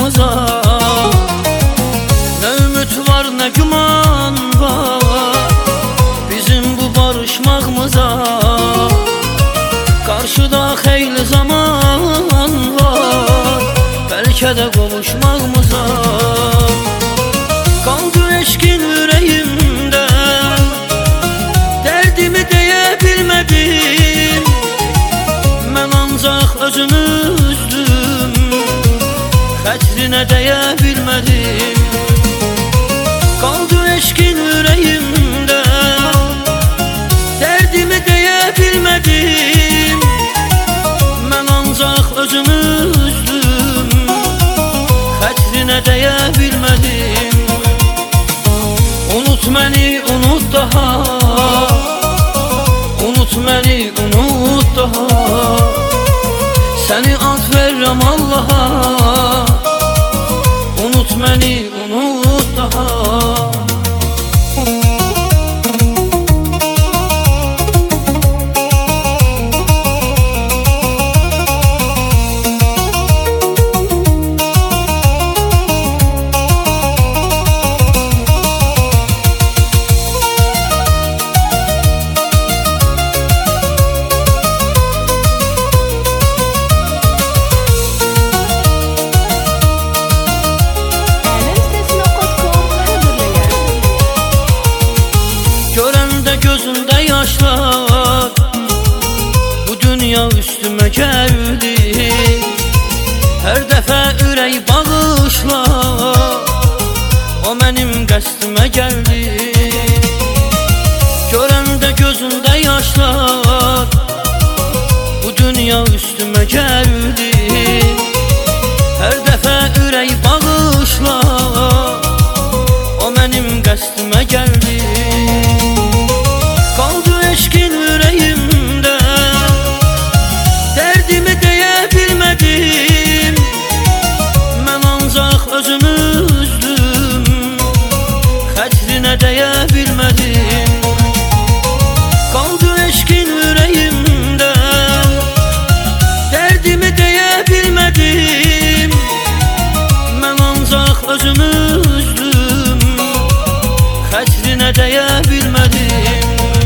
kavuşmağımıza. Ne ümit var ne güman var bizim bu barışmağımıza. Karşıda xeyli zaman var belki de kavuşmağımıza. Kaldı eşkin yüreğimde, derdimi deyə bilmedim. Ben ancak özümü üzdüm, xətrinə deyə bilmedim. Kaldı eşkin yüreğimde, derdimi deyə bilmedim. Ben ancak özümü üzdüm, xətrinə deyə bilmedim. Unut məni, unut daha, unut məni, unut daha. Səni ad verirəm Allaha, unut məni, unut daha. Gözümde yaşlar bu dünya üstüme geldi. Her defa ürək bağışlar o benim qəstimə geldi. Görəndə gözümde yaşlar bu dünya üstüme geldi. Her defa ürək bağışlar o benim qəstimə geldi. Kaldı eşkin yüreğimde, derdimi deyə bilmedim. Ben ancak özümü üzdüm, xətrinə deyə bilmedim. Kaldı eşkin yüreğimde, derdimi deyə bilmedim. Ben ancak özümü üzdüm, xətrinə deyə bilmedim.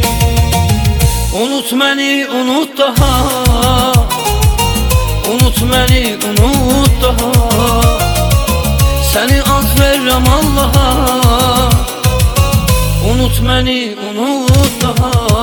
Unut məni, unut daha, unut məni, unut daha. Səni ad verirəm Allaha, unut məni, unut daha.